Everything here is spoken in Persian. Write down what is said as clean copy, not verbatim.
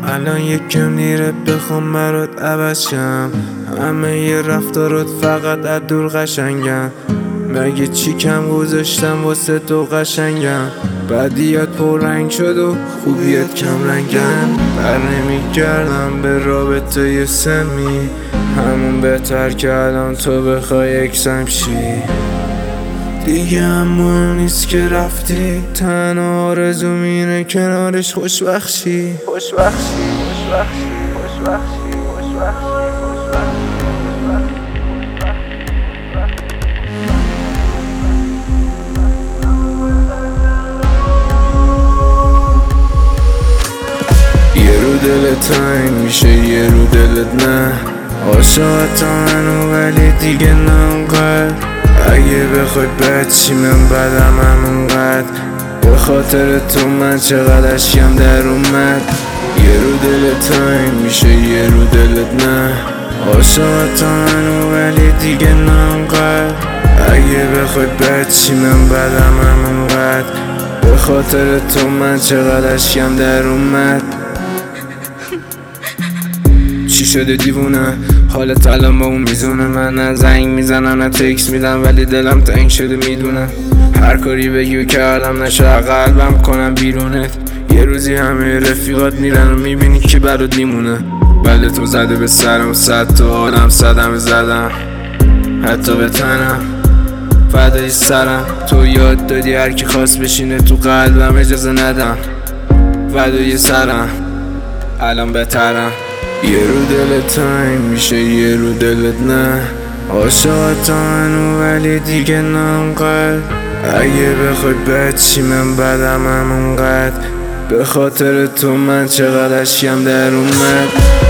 الان یکم دیره بخوام برات عوض شم. همه ی رفتارات فقط از دور قشنگم. مگه چی کم گذاشتم واسه تو قشنگم؟ بدیات پررنگ شد و خوبیات کم رنگن. بر نمیگردم به رابطه ی سمی، همون بهتر که الان تو بخوای یکسم شی. دیگه هم مهم نیست که رفتی، تنها آرزوم اینه کنارش خوشبخت شی. یه رو دلت تنگ میشه یه رو دلت نه. عاشقت منو ولی دیگه نه اونقدر. اگه بخوای بد چی من بدم همونقدر. به خاطر تو من چقدر اشکم در اومد. یه رو دلت تنگ میشه یه رو دلت نه. عاشقت منو ولی دیگه نه اونقدر. اگه بخوای بد چی من بدم همونقدر. به خاطر تو من چقدر اشکم در اومد. چی شده دیوونه؟ حالت الان با اون میزونه. من نه زنگ میزنم نه تکس میدم ولی دلم تنگ شده میدونه. هر کاری بگی و کردم نشه قلبم کنم بیرونت. یه روزی همه رفیقات میرن و میبینی که برات میمونه. بله تو زده به سرم و صد تا آدم صدمه زدم، حتی به تنم فدای سرم. تو یاد دادی هر کی خواست بشینه تو قلبم اجازه ندم. فدای سرم الان بهترم. یه رو دلت تنگ میشه یه رو دلت نه. عاشقت منو ولی دیگه نه اونقدر. اگه بخوای بد چی من بدم همونقدر. به خاطر تو من چقدر اشکم در اومد.